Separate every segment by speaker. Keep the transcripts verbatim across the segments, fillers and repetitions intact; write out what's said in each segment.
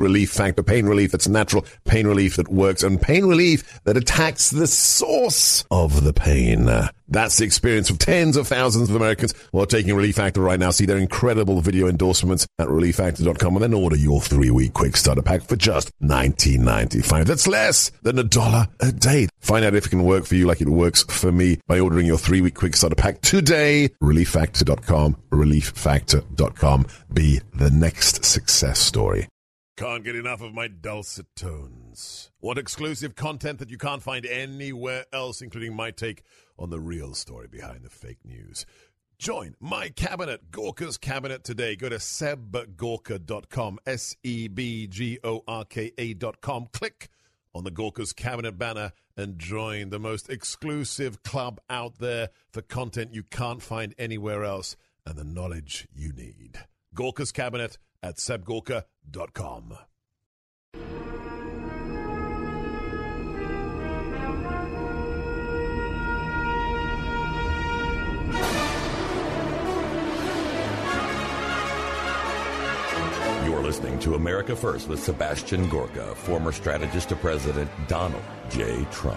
Speaker 1: Relief Factor, pain relief that's natural, pain relief that works, and pain relief that attacks the source of the pain. That's the experience of tens of thousands of Americans who are taking Relief Factor right now. See their incredible video endorsements at relief factor dot com and then order your three-week quick starter pack for just nineteen ninety-five. That's less than a dollar a day. Find out if it can work for you like it works for me by ordering your three-week quick starter pack today. relief factor dot com, relief factor dot com. Be the next success story. Can't get enough of my dulcet tones. Want exclusive content that you can't find anywhere else, including my take on the real story behind the fake news? Join my cabinet, Gorka's Cabinet, today. Go to seb gorka dot com, S E B G O R K A dot com. Click on the Gorka's Cabinet banner and join the most exclusive club out there for content you can't find anywhere else and the knowledge you need. Gorka's Cabinet at seb gorka dot com.
Speaker 2: You're listening to America First with Sebastian Gorka, former strategist to President Donald J. Trump.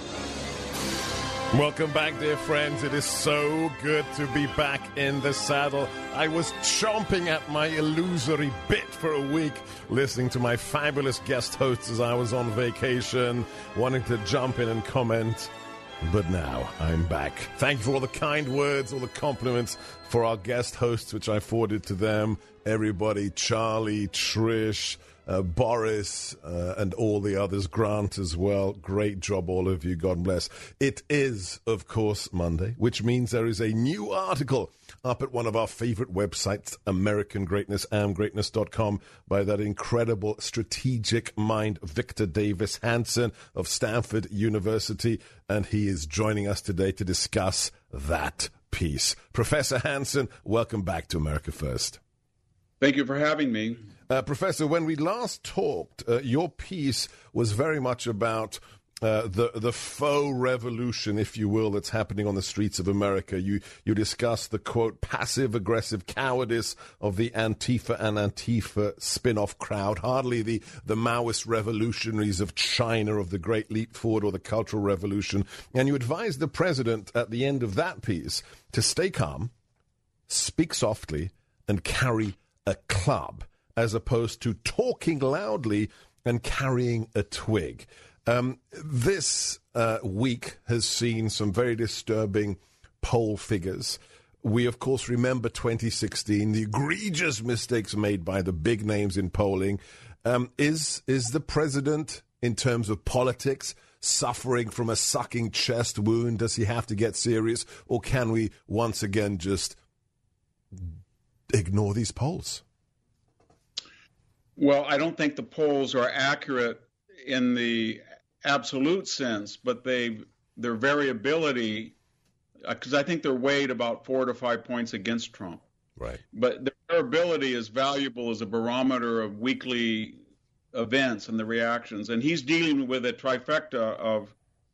Speaker 1: Welcome back, dear friends. It is so good to be back in the saddle. I was chomping at my illusory bit for a week, listening to my fabulous guest hosts as I was on vacation, wanting to jump in and comment. But now I'm back. Thank you for all the kind words, all the compliments for our guest hosts, which I forwarded to them. Everybody, Charlie, Trish, uh, Boris, uh, and all the others, Grant as well. Great job, all of you. God bless. It is, of course, Monday, which means there is a new article up at one of our favorite websites, American Greatness, am greatness dot com, by that incredible strategic mind, Victor Davis Hanson of Stanford University, and he is joining us today to discuss that piece. Professor Hanson, welcome back to America First.
Speaker 3: Thank you for having me.
Speaker 1: Uh, Professor, when we last talked, uh, your piece was very much about uh, the the faux revolution, if you will, that's happening on the streets of America. You you discussed the, quote, passive-aggressive cowardice of the Antifa and Antifa spin-off crowd, hardly the, the Maoist revolutionaries of China, of the Great Leap Forward or the Cultural Revolution. And you advised the president at the end of that piece to stay calm, speak softly, and carry a club, as opposed to talking loudly and carrying a twig. Um, this uh, week has seen some very disturbing poll figures. We, of course, remember twenty sixteen, the egregious mistakes made by the big names in polling. Um, is is the president, in terms of politics, suffering from a sucking chest wound? Does he have to get serious? Or can we once again just ignore these polls?
Speaker 3: Well, I don't think the polls are accurate in the absolute sense, but they their variability, because I think they're weighed about four to five points against Trump.
Speaker 1: Right.
Speaker 3: But their variability is valuable as a barometer of weekly events and the reactions. And he's dealing with a trifecta of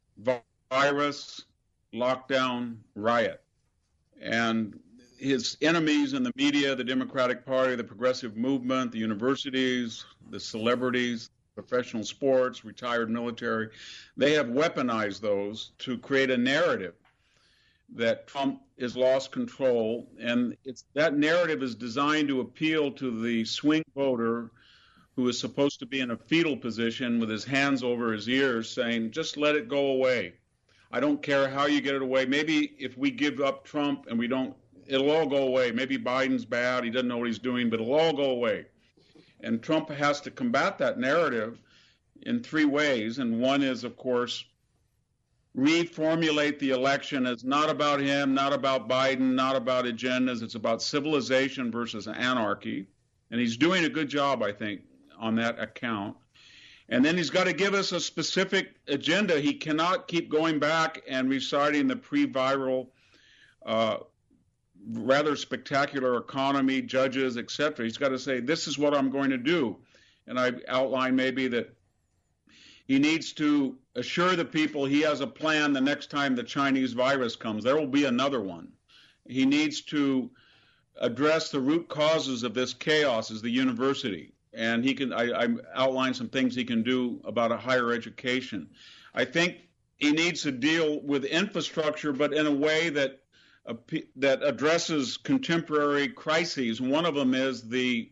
Speaker 3: virus, lockdown, riot. And his enemies in the media, the Democratic Party, the progressive movement, the universities, the celebrities, professional sports, retired military, they have weaponized those to create a narrative that Trump has lost control. And it's that narrative is designed to appeal to the swing voter who is supposed to be in a fetal position with his hands over his ears saying, just let it go away. I don't care how you get it away. Maybe if we give up Trump and we don't, it'll all go away. Maybe Biden's bad. He doesn't know what he's doing, but it'll all go away. And Trump has to combat that narrative in three ways. And one is, of course, reformulate the election as not about him, not about Biden, not about agendas. It's about civilization versus anarchy. And he's doing a good job, I think, on that account. And then he's got to give us a specific agenda. He cannot keep going back and reciting the pre-viral uh, rather spectacular economy, judges, et cetera. He's got to say, this is what I'm going to do. And I outlined maybe that he needs to assure the people he has a plan the next time the Chinese virus comes. There will be another one. He needs to address the root causes of this chaos as the university. and he can. I, I outlined some things he can do about a higher education. I think he needs to deal with infrastructure, but in a way that uh, that addresses contemporary crises. One of them is the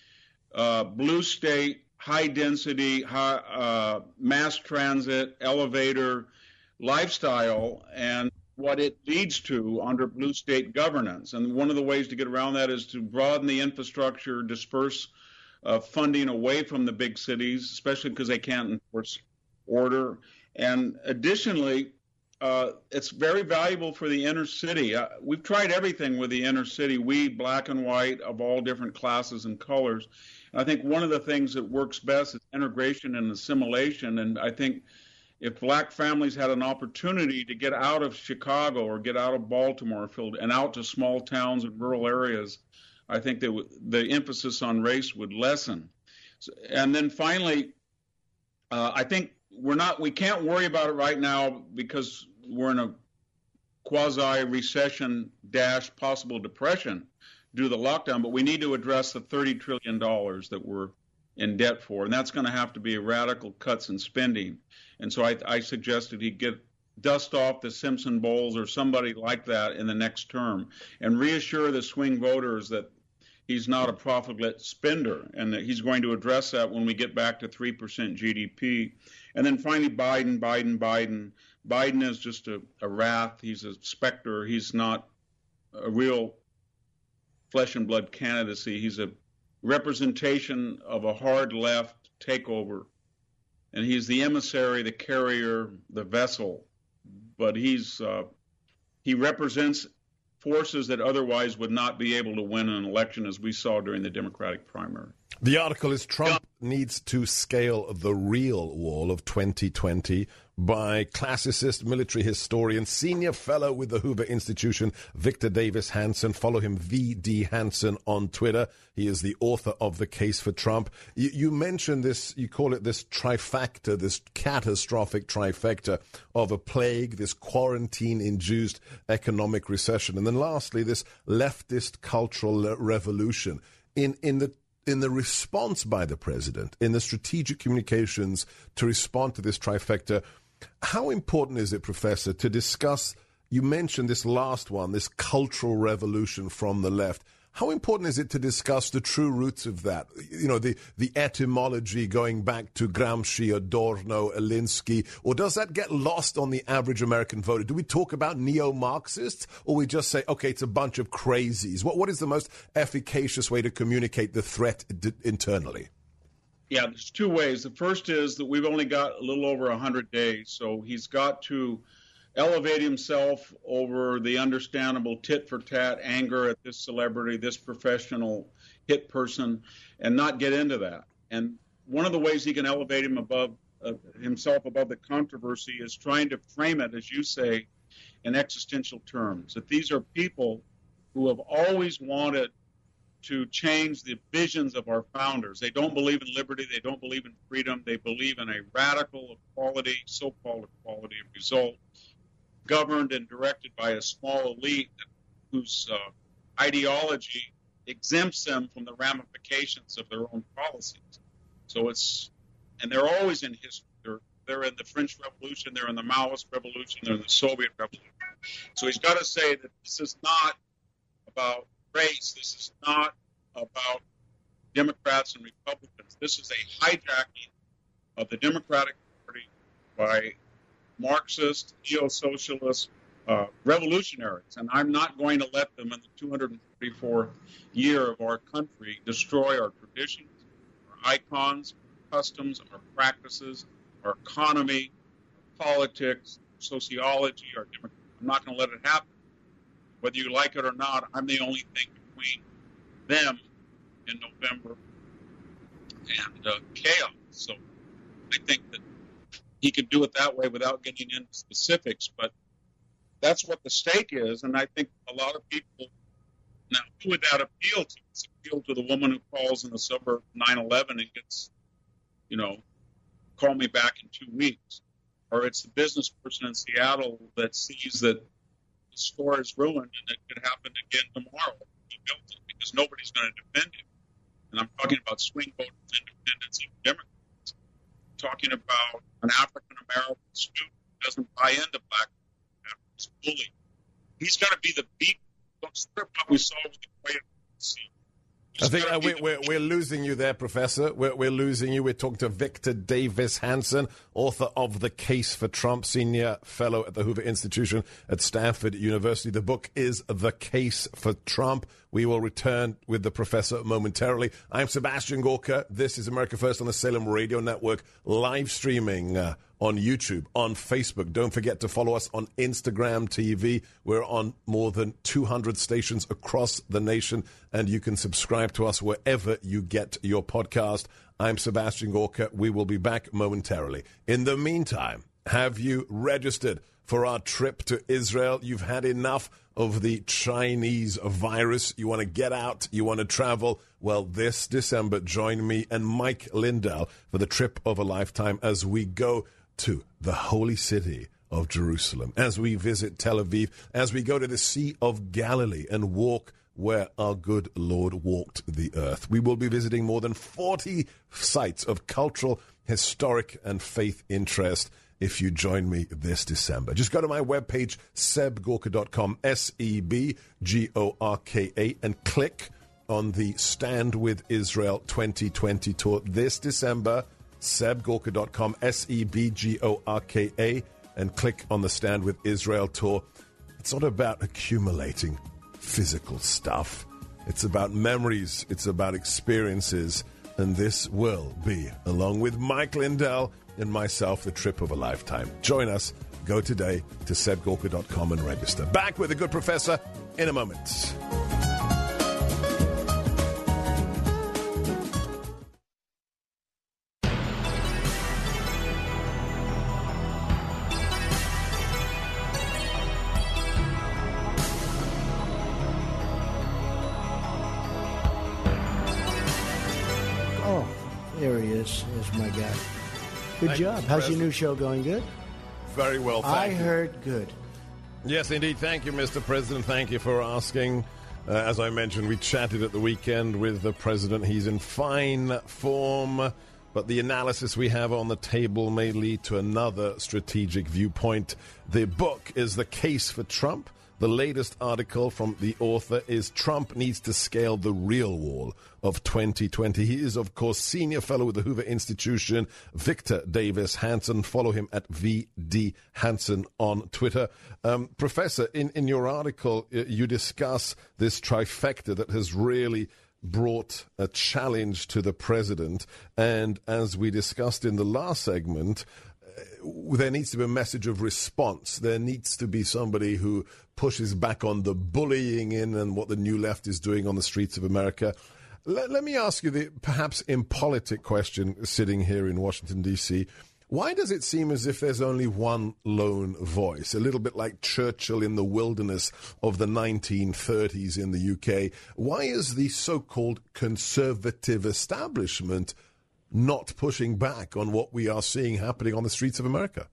Speaker 3: uh, blue state, high density, high, uh, mass transit, elevator lifestyle, and what it leads to under blue state governance. And one of the ways to get around that is to broaden the infrastructure, disperse uh, funding away from the big cities, especially because they can't enforce order. And additionally, uh, it's very valuable for the inner city. Uh, we've tried everything with the inner city, we, black and white, of all different classes and colors. And I think one of the things that works best is integration and assimilation. And I think if black families had an opportunity to get out of Chicago or get out of Baltimore and out to small towns and rural areas, I think that w- the emphasis on race would lessen. So, and then finally, uh, I think we're not, we can't worry about it right now because we're in a quasi-recession dash possible depression due to the lockdown, but we need to address the thirty trillion dollars that we're in debt for, and that's going to have to be radical cuts in spending. And so I, I suggested he get dust off the Simpson Bowles or somebody like that in the next term and reassure the swing voters that he's not a profligate spender and that he's going to address that when we get back to three percent G D P. And then finally, Biden, Biden, Biden. Biden is just a, a wrath. He's a specter. He's not a real flesh and blood candidacy. He's a representation of a hard left takeover. And he's the emissary, the carrier, the vessel. But he's uh, he represents forces that otherwise would not be able to win an election, as we saw during the Democratic primary.
Speaker 1: The article is Trump needs to scale the real wall of twenty twenty by classicist military historian, senior fellow with the Hoover Institution, Victor Davis Hanson. Follow him, V D Hanson, on Twitter. He is the author of The Case for Trump. You, you mentioned this, you call it this trifecta, this catastrophic trifecta of a plague, this quarantine-induced economic recession, and then lastly, this leftist cultural revolution. In, in the In the response by the president, in the strategic communications to respond to this trifecta, how important is it, Professor, to discuss, you mentioned this last one, this cultural revolution from the left. How important is it to discuss the true roots of that? You know, the, the etymology going back to Gramsci, Adorno, Alinsky, or does that get lost on the average American voter? Do we talk about neo-Marxists, or we just say, okay, it's a bunch of crazies? What What is the most efficacious way to communicate the threat d- internally?
Speaker 3: Yeah, there's two ways. The first is that we've only got a little over one hundred days, so he's got to elevate himself over the understandable tit-for-tat anger at this celebrity, this professional hit person, and not get into that. And one of the ways he can elevate him above uh, himself above the controversy is trying to frame it, as you say, in existential terms, that these are people who have always wanted to change the visions of our founders. They don't believe in liberty. They don't believe in freedom. They believe in a radical equality, so-called equality of result, governed and directed by a small elite whose uh, ideology exempts them from the ramifications of their own policies. So it's, and they're always in history. They're, they're in the French Revolution, they're in the Maoist Revolution, they're in the Soviet Revolution. So he's got to say that this is not about race, this is not about Democrats and Republicans. This is a hijacking of the Democratic Party by Marxist, neo-socialist uh, revolutionaries, and I'm not going to let them in the two hundred forty-fourth year of our country destroy our traditions, our icons, our customs, our practices, our economy, our politics, sociology, our democracy. I'm not going to let it happen. Whether you like it or not, I'm the only thing between them in November and uh, chaos. So I think that he can do it that way without getting into specifics, but that's what the stake is. And I think a lot of people, now who would that appeal to? It's appeal to the woman who calls in the suburb nine eleven and gets, you know, call me back in two weeks. Or it's the business person in Seattle that sees that the store is ruined and it could happen again tomorrow. He built it because nobody's going to defend him. and I'm talking about swing voters, independents, and Democrats. I'm talking about an African-American student who doesn't buy into black is bullied. He's got to be the beacon. Sort of what we saw with the Quaid.
Speaker 1: I think uh, we, we're, we're losing you there, Professor. We're, we're losing you. We're talking to Victor Davis Hanson, author of The Case for Trump, senior fellow at the Hoover Institution at Stanford University. The book is The Case for Trump. We will return with the professor momentarily. I'm Sebastian Gorka. This is America First on the Salem Radio Network, live streaming uh, on YouTube, on Facebook. Don't forget to follow us on Instagram T V. We're on more than two hundred stations across the nation, and you can subscribe to us wherever you get your podcast. I'm Sebastian Gorka. We will be back momentarily. In the meantime, have you registered for our trip to Israel? You've had enough of the Chinese virus. You want to get out. You want to travel. Well, this December, join me and Mike Lindell for the trip of a lifetime as we go to the holy city of Jerusalem, as we visit Tel Aviv, as we go to the Sea of Galilee and walk where our good Lord walked the earth. We will be visiting more than forty sites of cultural, historic, and faith interest if you join me this December. Just go to my webpage, seb gorka dot com, S E B G O R K A, and click on the Stand with Israel twenty twenty tour this December, seb gorka dot com, S E B G O R K A, and click on the Stand with Israel tour. It's not about accumulating physical stuff. It's about memories. It's about experiences. And this will be, along with Mike Lindell and myself, the trip of a lifetime. Join us. Go today to seb gorka dot com and register. Back with a good professor in a moment.
Speaker 4: There he is. There's my guy. Good
Speaker 1: Thank
Speaker 4: job.
Speaker 1: you,
Speaker 4: How's
Speaker 1: President.
Speaker 4: your new show going? Good?
Speaker 1: Very well, thank
Speaker 4: I
Speaker 1: you.
Speaker 4: heard good.
Speaker 1: Yes, indeed. Thank you, Mister President. Thank you for asking. Uh, as I mentioned, we chatted at the weekend with the President. He's in fine form, but the analysis we have on the table may lead to another strategic viewpoint. The book is The Case for Trump. The latest article from the author is Trump Needs to Scale the Real Wall of twenty twenty. He is, of course, senior fellow with the Hoover Institution, Victor Davis Hanson. Follow him at V D Hanson on Twitter. Um, Professor, in, in your article, you discuss this trifecta that has really brought a challenge to the president. And as we discussed in the last segment, there needs to be a message of response. There needs to be somebody who pushes back on the bullying in and what the new left is doing on the streets of America. Let, let me ask you the perhaps impolitic question sitting here in Washington, D C. Why does it seem as if there's only one lone voice, a little bit like Churchill in the wilderness of the nineteen thirties in the U K? Why is the so-called conservative establishment not pushing back on what we are seeing happening on the streets of America?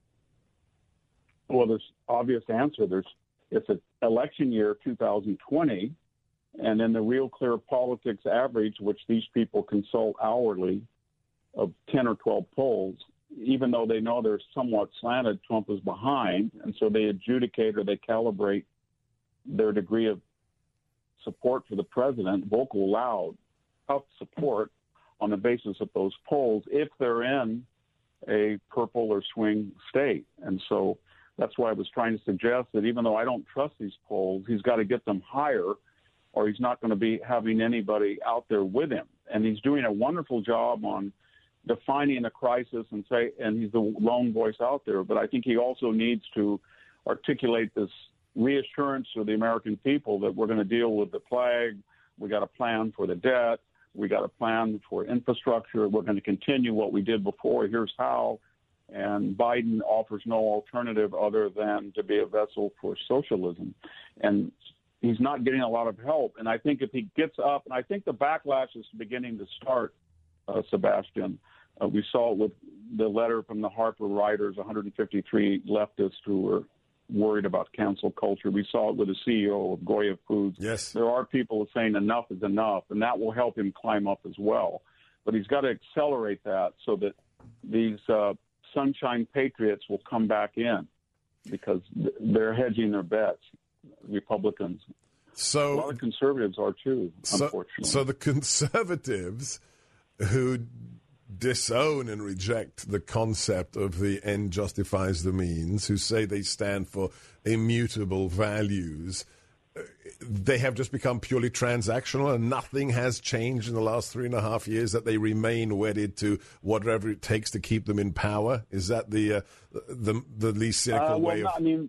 Speaker 5: Well, there's obvious answer. There's it's an election year, two thousand twenty, and in the Real Clear Politics average, which these people consult hourly, of ten or twelve polls, even though they know they're somewhat slanted, Trump is behind, and so they adjudicate or they calibrate their degree of support for the president, vocal loud, tough support, on the basis of those polls if they're in a purple or swing state. And so that's why I was trying to suggest that even though I don't trust these polls, he's got to get them higher or he's not going to be having anybody out there with him. And he's doing a wonderful job on defining a crisis and say, and he's the lone voice out there. But I think he also needs to articulate this reassurance to the American people that we're going to deal with the plague. We got a plan for the debt. We got a plan for infrastructure. We're going to continue what we did before. Here's how. And Biden offers no alternative other than to be a vessel for socialism. And he's not getting a lot of help. And I think if he gets up, and I think the backlash is beginning to start, uh, Sebastian. Uh, we saw it with the letter from the Harper writers, one hundred fifty-three leftists who were worried about cancel culture. We saw it with the C E O of Goya Foods.
Speaker 1: Yes.
Speaker 5: There are people saying enough is enough, and that will help him climb up as well. But he's got to accelerate that so that these uh, sunshine patriots will come back in, because they're hedging their bets, Republicans.
Speaker 1: So,
Speaker 5: a lot of conservatives are too,
Speaker 1: so,
Speaker 5: unfortunately.
Speaker 1: So the conservatives who disown and reject the concept of the end justifies the means, who say they stand for immutable values, they have just become purely transactional and nothing has changed in the last three and a half years, that they remain wedded to whatever it takes to keep them in power? Is that the uh, the, the least cynical
Speaker 5: uh, well,
Speaker 1: way of...
Speaker 5: I mean,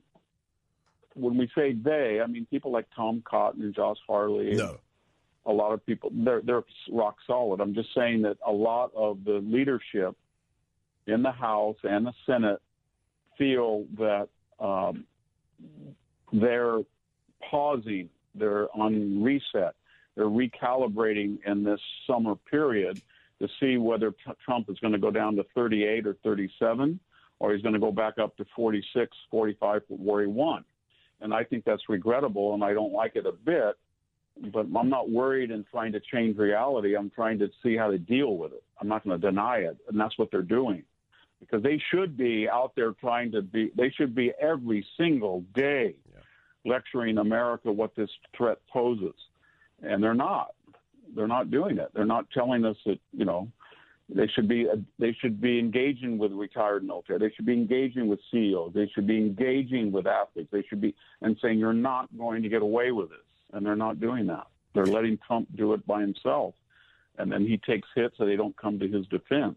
Speaker 5: when we say they, I mean people like Tom Cotton and Josh Harley.
Speaker 1: No.
Speaker 5: A lot of people, they're, they're rock solid. I'm just saying that a lot of the leadership in the House and the Senate feel that um, they're pausing, they're on reset, they're recalibrating in this summer period to see whether t- Trump is going to go down to thirty-eight or thirty-seven, or he's going to go back up to forty-six, forty-five, where he won. And I think that's regrettable, and I don't like it a bit. But I'm not worried in trying to change reality. I'm trying to see how to deal with it. I'm not going to deny it, and that's what they're doing. Because they should be out there trying to be, they should be every single day yeah. lecturing America what this threat poses. And they're not. They're not doing it. They're not telling us that, you know, they should be they should be engaging with retired military. They should be engaging with C E Os. They should be engaging with athletes. They should be, and saying you're not going to get away with this. And they're not doing that. They're letting Trump do it by himself. And then he takes hits so they don't come to his defense.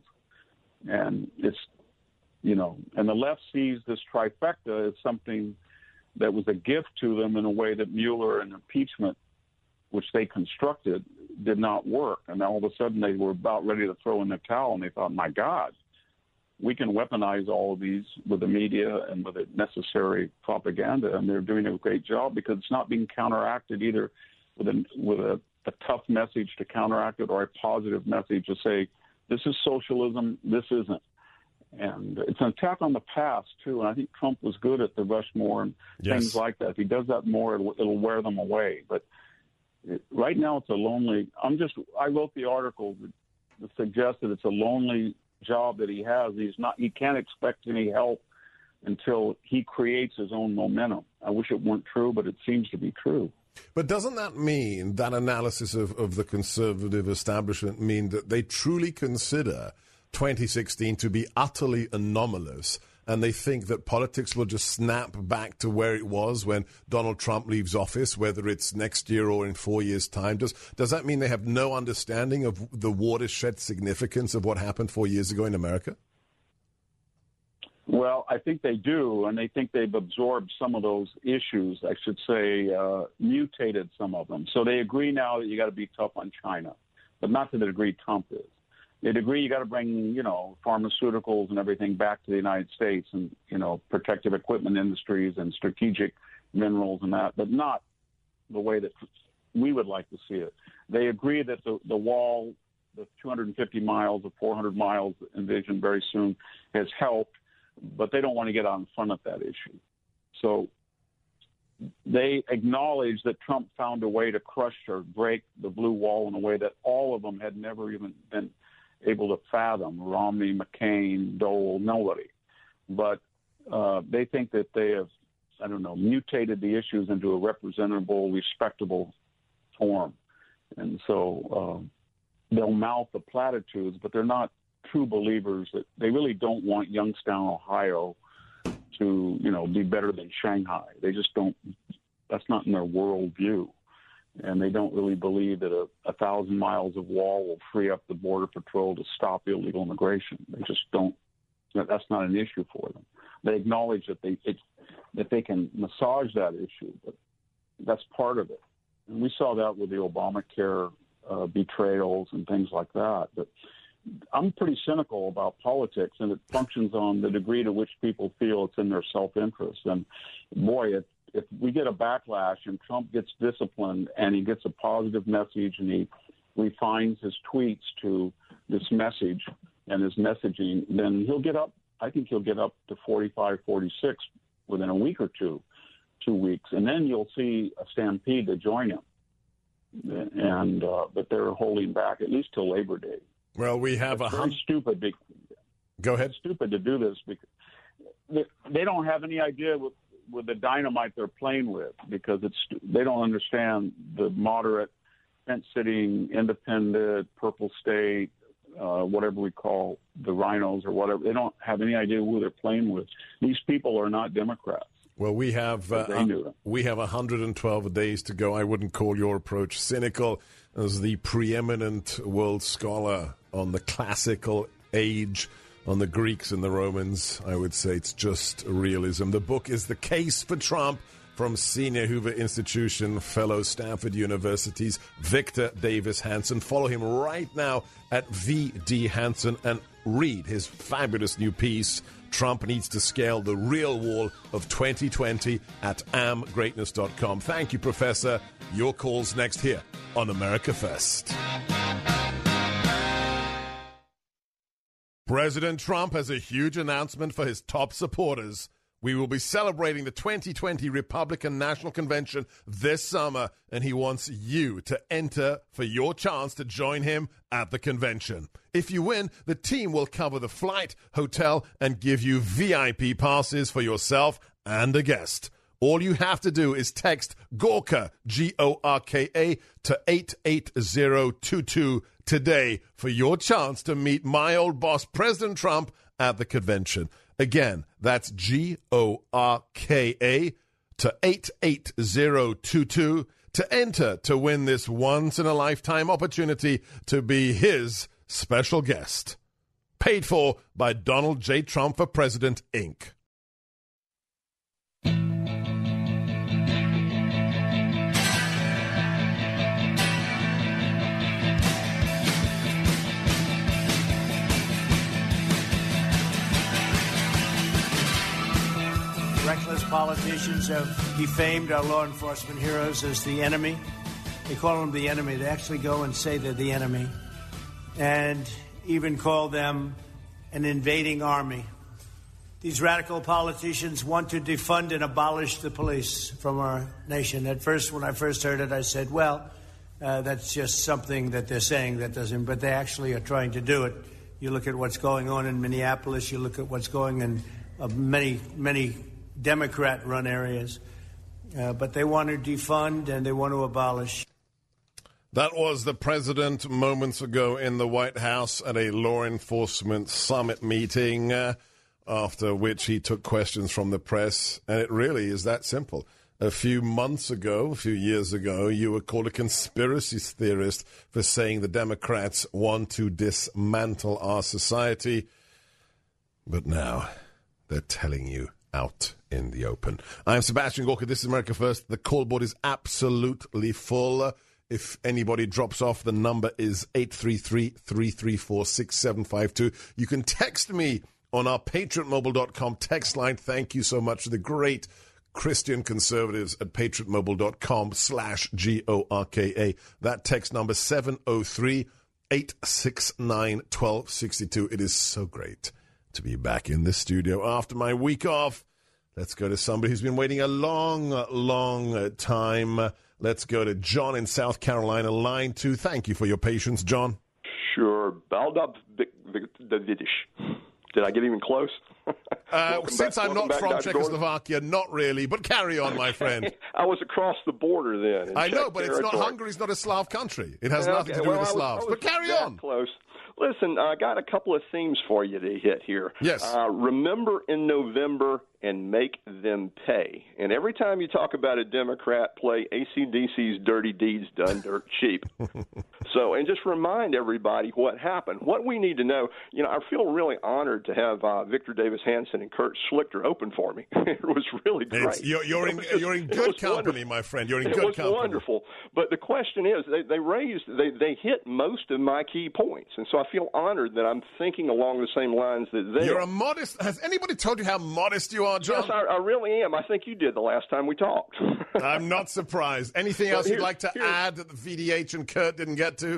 Speaker 5: And it's, you know, and the left sees this trifecta as something that was a gift to them in a way that Mueller and impeachment, which they constructed, did not work. And all of a sudden they were about ready to throw in the towel, and they thought, my God, we can weaponize all of these with the media and with the necessary propaganda, and they're doing a great job because it's not being counteracted either with a with a, a tough message to counteract it or a positive message to say this is socialism, this isn't. And it's an attack on the past too. And I think Trump was good at the Rushmore and
Speaker 1: yes.
Speaker 5: things like that. If he does that more, it'll, it'll wear them away. But it, right now, it's a lonely. I'm just. I wrote the article that, that suggested it's a lonely job that he has. He's not, he can't expect any help until he creates his own momentum. I wish it weren't true, but it seems to be true.
Speaker 1: But doesn't that mean, that analysis of, of the conservative establishment mean that they truly consider twenty sixteen to be utterly anomalous, and they think that politics will just snap back to where it was when Donald Trump leaves office, whether it's next year or in four years' time? Does does that mean they have no understanding of the watershed significance of what happened four years ago in America?
Speaker 5: Well, I think they do, and they think they've absorbed some of those issues, I should say, uh, mutated some of them. So they agree now that you got to be tough on China, but not to the degree Trump is. They agree you got to bring, you know, pharmaceuticals and everything back to the United States and, you know, protective equipment industries and strategic minerals and that, but not the way that we would like to see it. They agree that the, the wall, the two hundred fifty miles or four hundred miles envisioned very soon, has helped, but they don't want to get out in front of that issue. So they acknowledge that Trump found a way to crush or break the blue wall in a way that all of them had never even been able to fathom. Romney, McCain, Dole, nobody. But uh, they think that they have, I don't know, mutated the issues into a representable, respectable form. And so uh, they'll mouth the platitudes, but they're not true believers. That they really don't want Youngstown, Ohio to, you know, be better than Shanghai. They just don't, that's not in their worldview. And they don't really believe that a, a thousand miles of wall will free up the Border Patrol to stop illegal immigration. They just don't, that's not an issue for them. They acknowledge that they it, that they can massage that issue, but that's part of it. And we saw that with the Obamacare uh, betrayals and things like that. But I'm pretty cynical about politics, and it functions on the degree to which people feel it's in their self-interest. And boy, it, if we get a backlash and Trump gets disciplined and he gets a positive message and he refines his tweets to this message and his messaging, then he'll get up. I think he'll get up to forty-five, forty-six within a week or two, two weeks, and then you'll see a stampede to join him. And uh, but they're holding back at least till Labor Day.
Speaker 1: Well, we have
Speaker 5: it's
Speaker 1: a
Speaker 5: very
Speaker 1: hum-
Speaker 5: stupid. Be-
Speaker 1: Go ahead.
Speaker 5: It's stupid to do this because they, they don't have any idea with with the dynamite they're playing with, because it's they don't understand the moderate, fence-sitting, independent, purple state, uh, whatever we call the rhinos or whatever. They don't have any idea who they're playing with. These people are not Democrats.
Speaker 1: Well, we have uh, we have one hundred twelve days to go. I wouldn't call your approach cynical. As the preeminent world scholar on the classical age, on the Greeks and the Romans, I would say it's just realism. The book is The Case for Trump, from senior Hoover Institution fellow Stanford University's Victor Davis Hanson. Follow him right now at V D Hanson and read his fabulous new piece, Trump Needs to Scale the Real Wall of twenty twenty, at am greatness dot com. Thank you, Professor. Your call's next here on America First. President Trump has a huge announcement for his top supporters. We will be celebrating the twenty twenty Republican National Convention this summer, and he wants you to enter for your chance to join him at the convention. If you win, the team will cover the flight, hotel, and give you V I P passes for yourself and a guest. All you have to do is text Gorka, G O R K A, to eight eight zero two two today for your chance to meet my old boss, President Trump, at the convention. Again, that's G O R K A to eight eight zero two two to enter to win this once-in-a-lifetime opportunity to be his special guest. Paid for by Donald J. Trump for President, Incorporated.
Speaker 4: Reckless politicians have defamed our law enforcement heroes as the enemy. They call them the enemy. They actually go and say they're the enemy, and even call them an invading army. These radical politicians want to defund and abolish the police from our nation. At first, when I first heard it, I said, well, uh, that's just something that they're saying that doesn't, but they actually are trying to do it. You look at what's going on in Minneapolis, you look at what's going in uh, many, many Democrat-run areas, uh, but they want to defund and they want to abolish.
Speaker 1: That was the president moments ago in the White House at a law enforcement summit meeting, uh, after which he took questions from the press, and it really is that simple. A few months ago, a few years ago, you were called a conspiracy theorist for saying the Democrats want to dismantle our society, but now they're telling you out in the open. I'm Sebastian Gorka. This is America First. The call board is absolutely full. If anybody drops off, the number is eight three three, three three four, six seven five two. You can text me on our patriot mobile dot com text line. Thank you so much to the great Christian conservatives at patriot mobile dot com slash G O R K A. That text number seven oh three, eight six nine, one two six two. It is so great to be back in the studio after my week off. Let's go to somebody who's been waiting a long, long time. Let's go to John in South Carolina, line two. Thank you for your patience, John.
Speaker 6: Sure. Baldub Davidish. Did I get even close?
Speaker 1: Uh, since
Speaker 6: back,
Speaker 1: I'm not from
Speaker 6: Doctor
Speaker 1: Czechoslovakia, Gordon? Not really, but carry on, my friend.
Speaker 6: I was across the border then.
Speaker 1: I know, but
Speaker 6: territory.
Speaker 1: it's not, Hungary's not a Slav country. It has
Speaker 6: okay,
Speaker 1: nothing to do
Speaker 6: well,
Speaker 1: with the
Speaker 6: was,
Speaker 1: Slavs. But carry on.
Speaker 6: Close. Listen, I got a couple of themes for you to hit here.
Speaker 1: Yes.
Speaker 6: Uh, remember in November and make them pay. And every time you talk about a Democrat, play A C D C's Dirty Deeds Done Dirt Cheap. So, and just remind everybody what happened. What we need to know, you know, I feel really honored to have uh, Victor Davis Hanson and Kurt Schlichter open for me. It was really great.
Speaker 1: It's, you're, you're, in,
Speaker 6: just,
Speaker 1: you're in good company,
Speaker 6: wonderful.
Speaker 1: my friend. You're in
Speaker 6: it
Speaker 1: good
Speaker 6: was
Speaker 1: company.
Speaker 6: Wonderful. But the question is, they, they raised, they, they hit most of my key points. And so I feel honored that I'm thinking along the same lines that they
Speaker 1: You're
Speaker 6: are.
Speaker 1: a modest. Has anybody told you how modest you are, John?
Speaker 6: Yes, I, I really am. I think you did the last time we talked.
Speaker 1: I'm not surprised. Anything else you'd like to add that the V D H and Kurt didn't get to?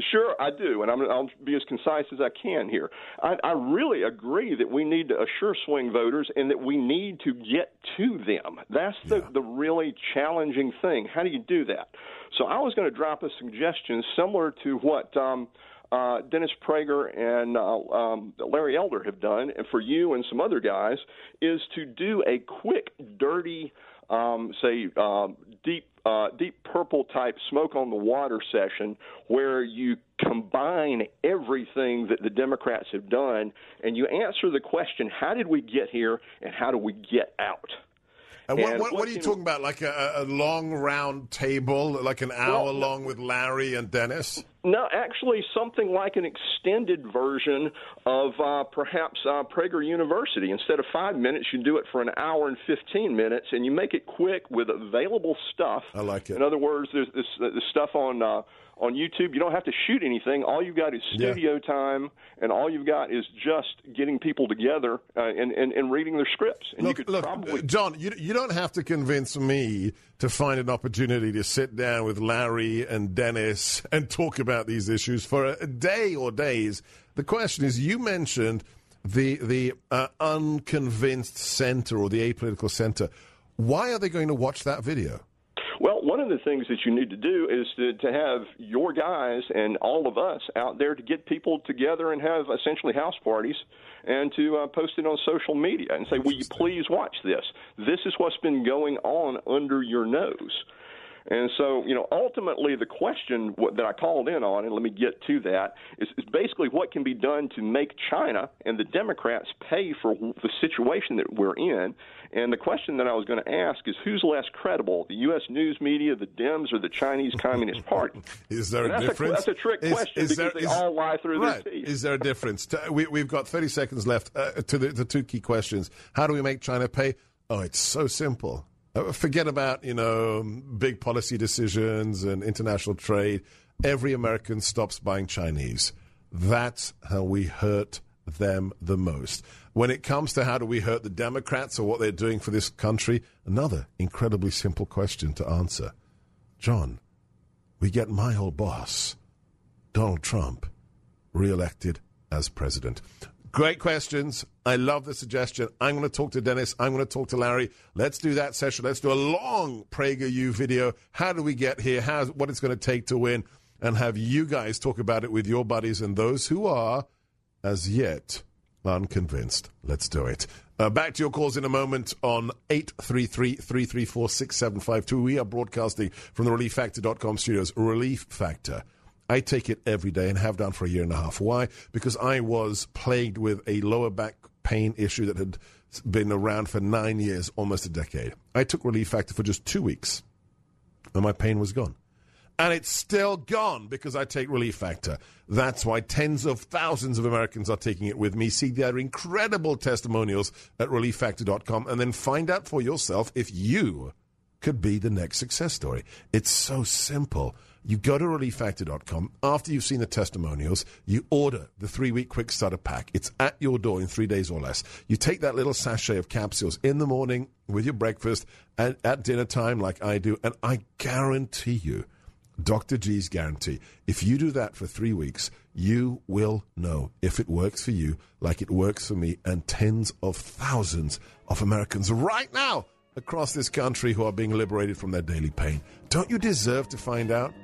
Speaker 6: Sure, I do, and I'm, I'll be as concise as I can here. I, I really agree that we need to assure swing voters and that we need to get to them. That's the, yeah. the really challenging thing. How do you do that? So I was going to drop a suggestion similar to what um, uh, Dennis Prager and uh, um, Larry Elder have done, and for you and some other guys, is to do a quick, dirty, um, say, um, deep Uh, deep purple type smoke on the water session where you combine everything that the Democrats have done and you answer the question, how did we get here and how do we get out?
Speaker 1: And what, what, what are you talking about, like a, a long round table, like an hour well, long with Larry and Dennis?
Speaker 6: No, actually something like an extended version of uh, perhaps uh, Prager University. Instead of five minutes, you do it for an hour and fifteen minutes, and you make it quick with available stuff.
Speaker 1: I like it.
Speaker 6: In other words, there's this, this stuff on uh, on YouTube. You don't have to shoot anything. All you've got is studio yeah. time, and all you've got is just getting people together uh, and, and, and reading their scripts. And
Speaker 1: look,
Speaker 6: you could
Speaker 1: look
Speaker 6: probably...
Speaker 1: John, you, you don't have to convince me to find an opportunity to sit down with Larry and Dennis and talk about these issues for a day or days. The question is, you mentioned the the uh, unconvinced center or the apolitical center. Why are they going to watch that video?
Speaker 6: Well, one of the things that you need to do is to, to have your guys and all of us out there to get people together and have essentially house parties and to uh, post it on social media and say, will you please watch this? This is what's been going on under your nose. And so, you know, ultimately the question that I called in on, and let me get to that, is, is basically what can be done to make China and the Democrats pay for the situation that we're in. And the question that I was going to ask is who's less credible, the U S news media, the Dems, or the Chinese Communist Party?
Speaker 1: Is there
Speaker 6: and
Speaker 1: a
Speaker 6: that's
Speaker 1: difference?
Speaker 6: A, that's a trick
Speaker 1: is,
Speaker 6: question
Speaker 1: is
Speaker 6: because
Speaker 1: there,
Speaker 6: they
Speaker 1: is,
Speaker 6: all lie through
Speaker 1: right.
Speaker 6: their teeth.
Speaker 1: Is there a difference? We, we've got thirty seconds left uh, to the, the two key questions. How do we make China pay? Oh, it's so simple. Forget about, you know, big policy decisions and international trade. Every American stops buying Chinese. That's how we hurt them the most. When it comes to how do we hurt the Democrats or what they're doing for this country, another incredibly simple question to answer. John, we get my old boss, Donald Trump, reelected as president. Great questions. I love the suggestion. I'm going to talk to Dennis. I'm going to talk to Larry. Let's do that session. Let's do a long PragerU video. How do we get here? How, what it's going to take to win? And have you guys talk about it with your buddies and those who are, as yet, unconvinced. Let's do it. Uh, back to your calls in a moment on eight three three, three three four, six seven five two. We are broadcasting from the relief factor dot com studios. Relief Factor. I take it every day and have done for a year and a half. Why? Because I was plagued with a lower back pain issue that had been around for nine years, almost a decade. I took Relief Factor for just two weeks, and my pain was gone. And it's still gone because I take Relief Factor. That's why tens of thousands of Americans are taking it with me. See their incredible testimonials at relief factor dot com and then find out for yourself if you could be the next success story. It's so simple. You go to relief factor dot com. After you've seen the testimonials, you order the three-week quick starter pack. It's at your door in three days or less. You take that little sachet of capsules in the morning with your breakfast and at dinner time like I do, and I guarantee you, Doctor G's guarantee, if you do that for three weeks, you will know if it works for you like it works for me and tens of thousands of Americans right now across this country who are being liberated from their daily pain. Don't you deserve to find out?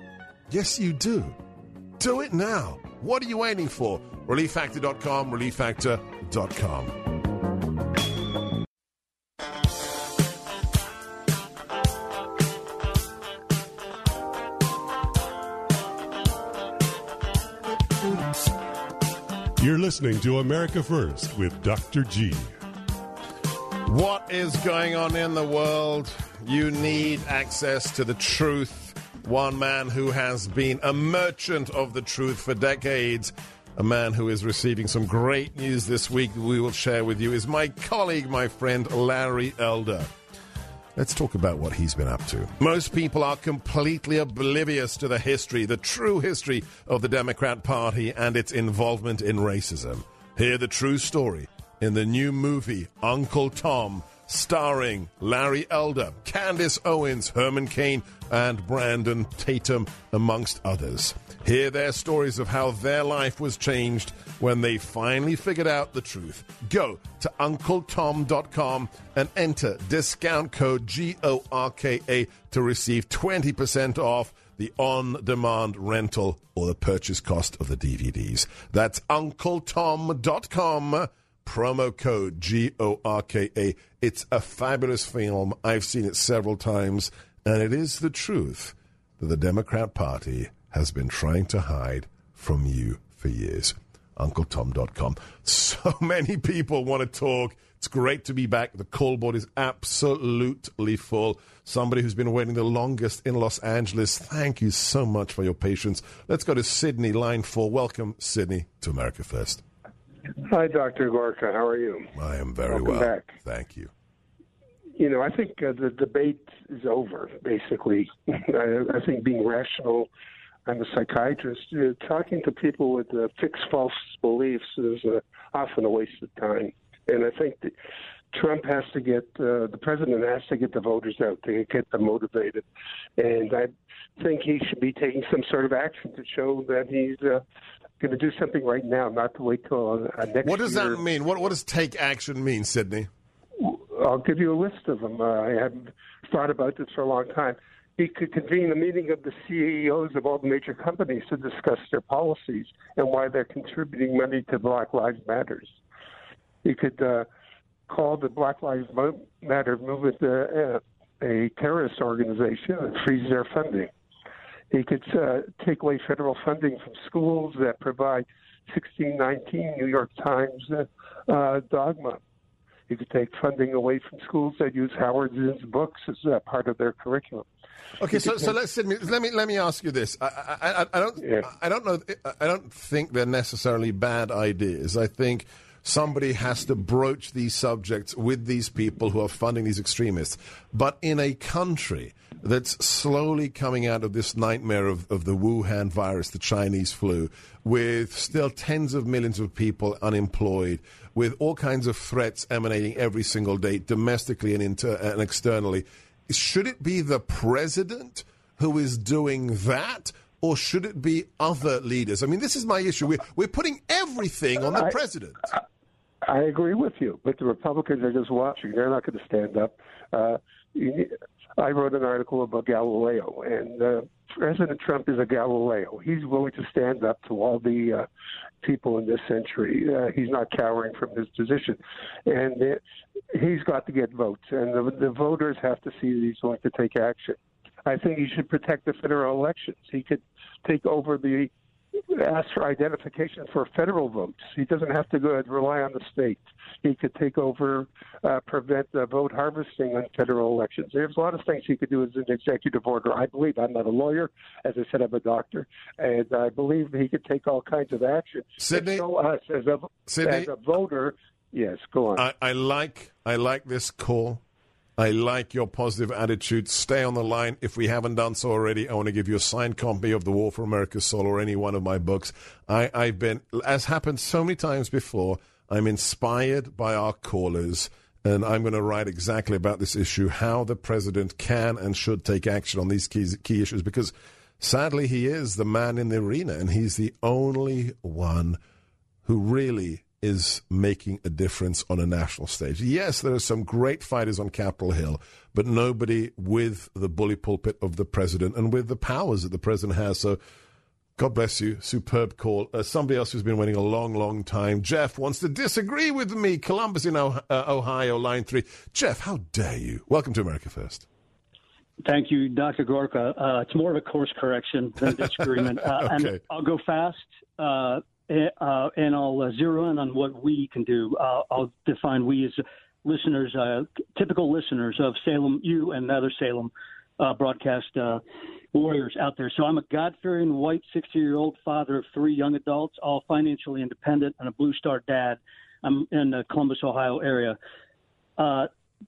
Speaker 1: Yes, you do. Do it now. What are you waiting for? relief factor dot com, relief factor dot com.
Speaker 7: You're listening to America First with Doctor G.
Speaker 1: What is going on in the world? You need access to the truth. One man who has been a merchant of the truth for decades, a man who is receiving some great news this week that we will share with you, is my colleague, my friend, Larry Elder. Let's talk about what he's been up to. Most people are completely oblivious to the history, the true history of the Democrat Party and its involvement in racism. Hear the true story in the new movie, Uncle Tom, starring Larry Elder, Candace Owens, Herman Cain, and Brandon Tatum, amongst others. Hear their stories of how their life was changed when they finally figured out the truth. Go to Uncle Tom dot com and enter discount code G O R K A to receive twenty percent off the on-demand rental or the purchase cost of the D V Ds. That's Uncle Tom dot com, promo code G O R K A. It's a fabulous film. I've seen it several times, and it is the truth that the Democrat Party has been trying to hide from you for years. Uncle Tom dot com. So many people want to talk. It's great to be back. The call board is absolutely full. Somebody who's been waiting the longest in Los Angeles. Thank you so much for your patience. Let's go to Sydney, line four. Welcome, Sydney, to America First.
Speaker 8: Hi, Doctor Gorka. How are you?
Speaker 1: I am very
Speaker 8: Welcome
Speaker 1: well.
Speaker 8: Back.
Speaker 1: Thank you.
Speaker 8: You know, I think uh, the debate is over, basically. I, I think being rational, I'm a psychiatrist. Uh, talking to people with uh, fixed false beliefs is uh, often a waste of time. And I think that Trump has to get, uh, the president has to get the voters out to get them motivated. And I think he should be taking some sort of action to show that he's uh, going to do something right now, not to wait till uh, next year.
Speaker 1: What does that mean? What, what does take action mean, Sydney?
Speaker 8: I'll give you a list of them. Uh, I haven't thought about this for a long time. He could convene a meeting of the C E Os of all the major companies to discuss their policies and why they're contributing money to Black Lives Matters. He could uh, call the Black Lives Matter movement uh, a terrorist organization and freeze their funding. He could uh, take away federal funding from schools that provide sixteen nineteen New York Times uh, uh, dogma. He could take funding away from schools that use Howard Zinn's books as uh, part of their curriculum.
Speaker 1: Okay, so so let's let me let me let me ask you this. I I, I don't yeah. I don't know. I don't think they're necessarily bad ideas. I think somebody has to broach these subjects with these people who are funding these extremists. But in a country that's slowly coming out of this nightmare of, of the Wuhan virus, the Chinese flu, with still tens of millions of people unemployed, with all kinds of threats emanating every single day, domestically and, inter- and externally, should it be the president who is doing that, or should it be other leaders? I mean, this is my issue. We're, we're putting everything on the
Speaker 8: I,
Speaker 1: president.
Speaker 8: I, I agree with you, but the Republicans are just watching. They're not going to stand up. Uh, I wrote an article about Galileo, and uh, President Trump is a Galileo. He's willing to stand up to all the uh, people in this century. Uh, he's not cowering from his position. And uh, he's got to get votes, and the, the voters have to see that he's going to take action. I think he should protect the federal elections. He could take over the ask for identification for federal votes. He doesn't have to go rely on the states. He could take over, uh, prevent uh, vote harvesting on federal elections. There's a lot of things he could do as an executive order. I believe, I'm not a lawyer, as I said, I'm a doctor, and I believe he could take all kinds of action.
Speaker 1: Sydney,
Speaker 8: show us as a,
Speaker 1: Sydney,
Speaker 8: as a voter. Yes, go on.
Speaker 1: I, I like I like this call. I like your positive attitude. Stay on the line. If we haven't done so already, I want to give you a signed copy of The War for America's Soul or any one of my books. I, I've been, as happened so many times before, I'm inspired by our callers, and I'm going to write exactly about this issue, how the president can and should take action on these key, key issues, because sadly he is the man in the arena, and he's the only one who really is making a difference on a national stage. Yes, there are some great fighters on Capitol Hill, but nobody with the bully pulpit of the president and with the powers that the president has. So God bless you. Superb call. Uh, somebody else who's been waiting a long, long time. Jeff wants to disagree with me. Columbus in uh, Ohio, line three. Jeff, how dare you? Welcome to America First.
Speaker 9: Thank you, Doctor Gorka. Uh, it's more of a course correction than disagreement. Uh,
Speaker 1: okay.
Speaker 9: And I'll go fast. Uh, Uh, and I'll uh, zero in on what we can do. Uh, I'll define we as listeners, uh, typical listeners of Salem, you and other Salem uh, broadcast uh, warriors out there. So I'm a God-fearing, white, sixty-year-old father of three young adults, all financially independent, and a Blue Star dad. I'm in the Columbus, Ohio area. Uh,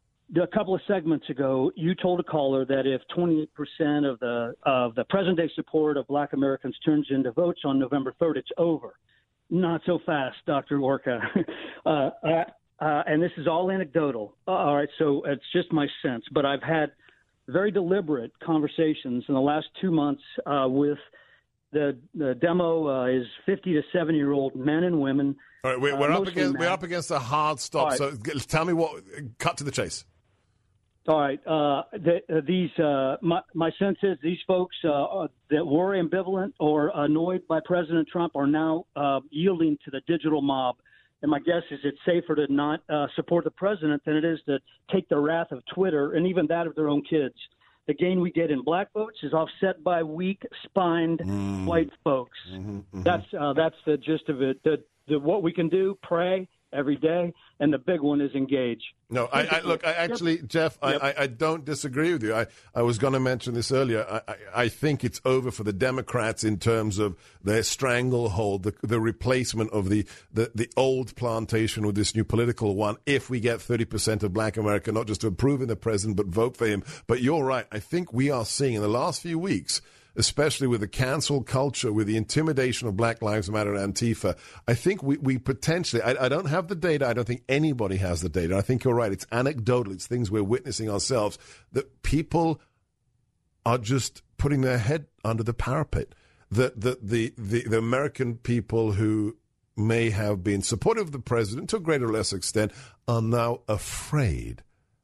Speaker 9: a couple of segments ago, you told a caller that if twenty-eight percent of the of the present-day support of Black Americans turns into votes on November third, it's over. Not so fast, Doctor Orca. uh, uh, uh, and this is all anecdotal. Uh, all right, so it's just my sense. But I've had very deliberate conversations in the last two months uh, with The the demo uh, is fifty to seventy year old men and women.
Speaker 1: All right, we're, we're
Speaker 9: uh,
Speaker 1: up against
Speaker 9: men.
Speaker 1: we're up against a hard stop.
Speaker 9: Right.
Speaker 1: So g- tell me what. Cut to the chase.
Speaker 9: All right. Uh, the, uh, these uh, my my sense is these folks uh, that were ambivalent or annoyed by President Trump are now uh, yielding to the digital mob. And my guess is it's safer to not uh, support the president than it is to take the wrath of Twitter and even that of their own kids. The gain we get in black votes is offset by weak-spined mm. white folks. Mm-hmm, mm-hmm. That's uh, that's the gist of it. The, the, what we can do, pray every day, and the big one is engage.
Speaker 1: No, I, I look, I actually, yep. Jeff, yep. I, I don't disagree with you. I, I was going to mention this earlier. I, I, I think it's over for the Democrats in terms of their stranglehold, the, the replacement of the, the, the old plantation with this new political one, if we get thirty percent of black America, not just to approve in the president, but vote for him. But you're right. I think we are seeing in the last few weeks, especially with the cancel culture, with the intimidation of Black Lives Matter and Antifa, I think we, we potentially, I, I don't have the data, I don't think anybody has the data. I think you're right, it's anecdotal, it's things we're witnessing ourselves, that people are just putting their head under the parapet. That the, the, the, the American people who may have been supportive of the president to a greater or lesser extent are now afraid,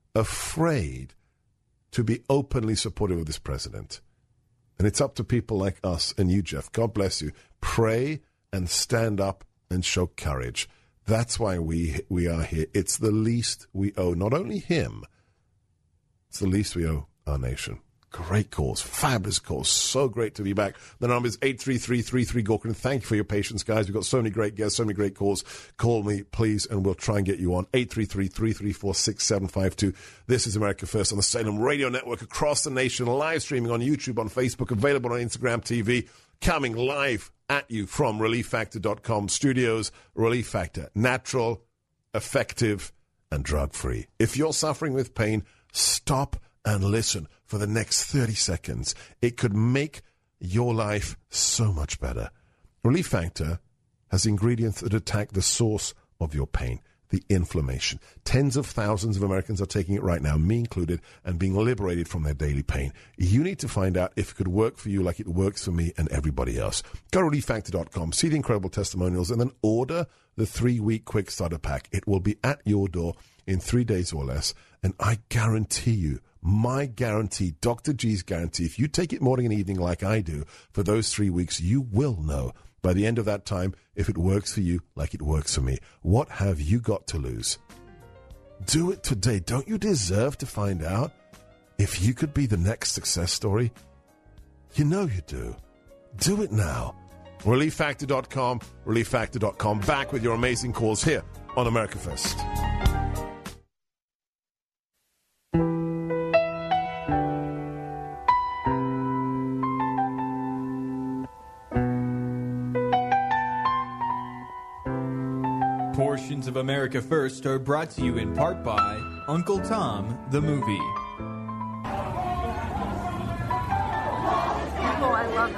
Speaker 1: afraid to be openly supportive of this president. And it's up to people like us and you, Jeff. God bless you. Pray and stand up and show courage. That's why we we are here. It's the least we owe, not only him, it's the least we owe our nation. Great calls, fabulous calls. So great to be back. The number is eight three three, three three, G O R K. And thank you for your patience, guys. We've got so many great guests, so many great calls. Call me, please, and we'll try and get you on. eight three three, three three four, six seven five two. This is America First on the Salem Radio Network across the nation, live streaming on YouTube, on Facebook, available on Instagram T V, coming live at you from relief factor dot com studios. Relief Factor, natural, effective, and drug-free. If you're suffering with pain, stop and listen for the next thirty seconds. It could make your life so much better. Relief Factor has ingredients that attack the source of your pain, the inflammation. Tens of thousands of Americans are taking it right now, me included, and being liberated from their daily pain. You need to find out if it could work for you like it works for me and everybody else. Go to relief factor dot com, see the incredible testimonials, and then order the three-week quick starter pack. It will be at your door in three days or less, and I guarantee you, my guarantee, Doctor G's guarantee, if you take it morning and evening like I do for those three weeks, you will know by the end of that time if it works for you like it works for me. What have you got to lose? Do it today. Don't you deserve to find out if you could be the next success story? You know you do. Do it now. relief factor dot com, relief factor dot com. Back with your amazing calls here on America First.
Speaker 10: Portions of America First are brought to you in part by Uncle Tom, the movie.
Speaker 11: Oh, I love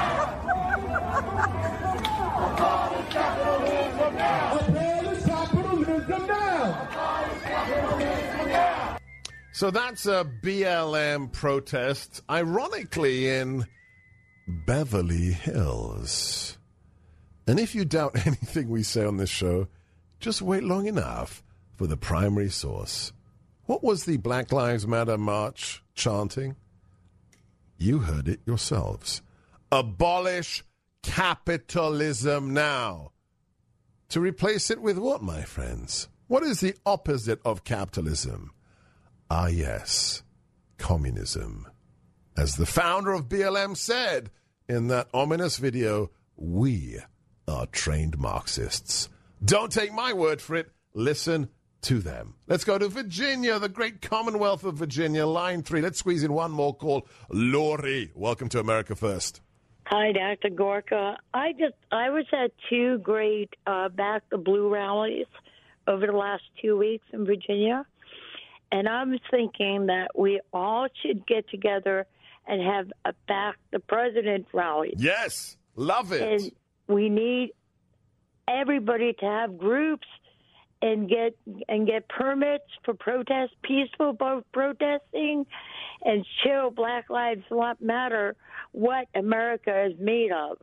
Speaker 11: that.
Speaker 1: So that's a B L M protest, ironically in Beverly Hills. And if you doubt anything we say on this show, just wait long enough for the primary source. What was the Black Lives Matter march chanting? You heard it yourselves. Abolish capitalism now. To replace it with what, my friends? What is the opposite of capitalism? Ah, yes, communism. As the founder of B L M said in that ominous video, we are trained Marxists. Don't take my word for it. Listen to them. Let's go to Virginia, the great Commonwealth of Virginia, line three. Let's squeeze in one more call. Lori, welcome to America First.
Speaker 12: Hi, Doctor Gorka. I just I was at two great uh, Back the Blue rallies over the last two weeks in Virginia, and I was thinking that we all should get together and have a Back the President rally.
Speaker 1: Yes, love it.
Speaker 12: And we need everybody to have groups and get and get permits for protest, peaceful protesting, and show Black Lives Matter what America is made of.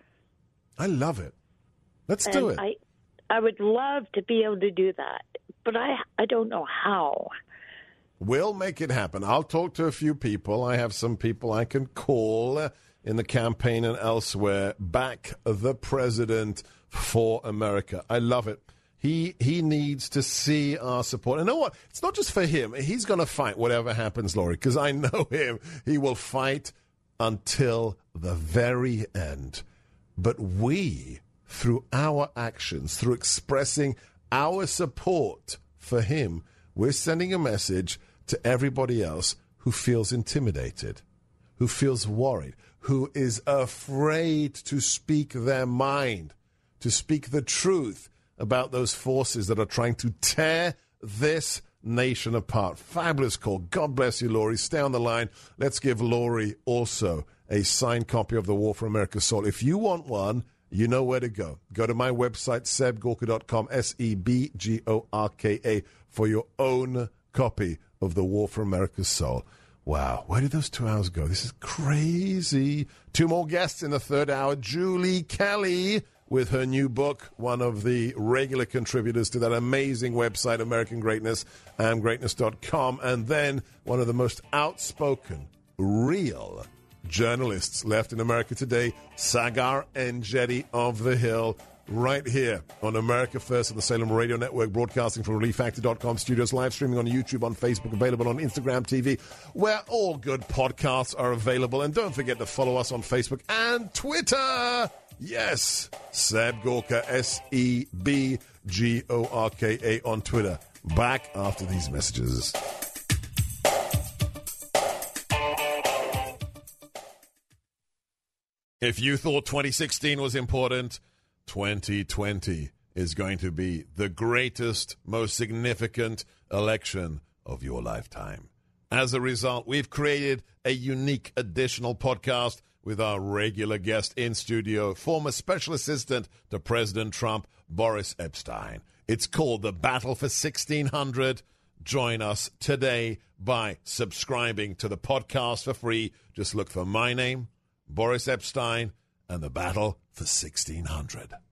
Speaker 1: I love it. Let's
Speaker 12: and
Speaker 1: do it.
Speaker 12: I, I would love to be able to do that, but I, I don't know how.
Speaker 1: We'll make it happen. I'll talk to a few people. I have some people I can call in the campaign and elsewhere. Back the president for America. I love it. He he needs to see our support. And you know what? It's not just for him. He's going to fight whatever happens, Laurie, because I know him. He will fight until the very end. But we, through our actions, through expressing our support for him, we're sending a message to everybody else who feels intimidated, who feels worried, who is afraid to speak their mind, to speak the truth about those forces that are trying to tear this nation apart. Fabulous call. God bless you, Laurie. Stay on the line. Let's give Laurie also a signed copy of The War for America's Soul. If you want one, you know where to go. Go to my website, seb gorka dot com, S E B G O R K A, for your own copy of The War for America's Soul. Wow, where did those two hours go? This is crazy. Two more guests in the third hour. Julie Kelly with her new book, one of the regular contributors to that amazing website, American Greatness, I am greatness dot com. And then one of the most outspoken, real journalists left in America today, Sagar Enjeti of The Hill, right here on America First on the Salem Radio Network, broadcasting from relief factor dot com studios, live streaming on YouTube, on Facebook, available on Instagram T V, where all good podcasts are available. And don't forget to follow us on Facebook and Twitter. Yes, Seb Gorka, S E B G O R K A on Twitter. Back after these messages. If you thought twenty sixteen was important, twenty twenty is going to be the greatest, most significant election of your lifetime. As a result, we've created a unique additional podcast with our regular guest in studio, former special assistant to President Trump, Boris Epshteyn. It's called The Battle for sixteen hundred. Join us today by subscribing to the podcast for free. Just look for my name, Boris Epshteyn, and The Battle for sixteen hundred.